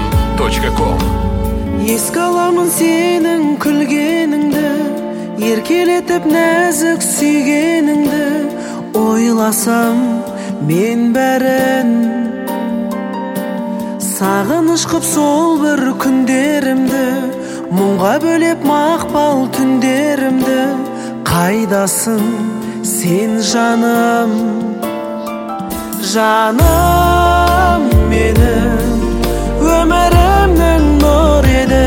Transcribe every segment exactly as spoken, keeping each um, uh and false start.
точка ком. Еске аламын сенің күлгеніңді, еркелетіп нәзік сүйгеніңді. Ойласам мен бәрін, сағыныш қып сол бір күндерімді, мұңға бөлеп мақпал түндерімді. Қайдасың сен жаным, жаным менің, өмірімнің нұр еді,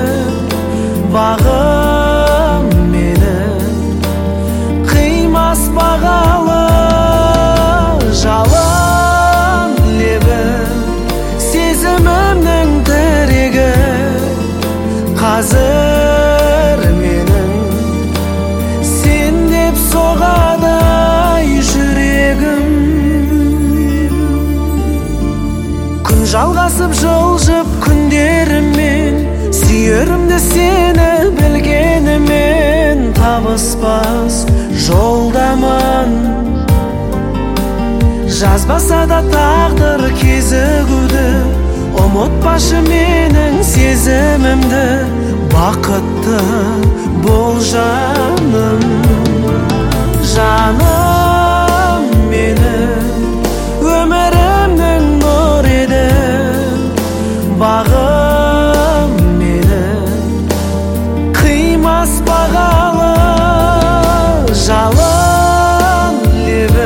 бағым менің, қимас бағалы жалын лебің, сезімімнің тірегі. Қазір менің сен деп соғады жүрегім. Күн жалғасып жылжып күндеріммен, сүйерімді сені білгенімен. Табыспас жолдамын, жазбаса да тағдыр кезігуді. Ұмытпашы менің сезімімді, бақытты бол жаным. Жаным менің, өмірімнің нұр еді, бағым менің, қимас бағалы жалын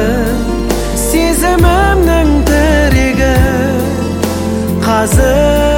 лебің, сезімімнің тірегі. Қазір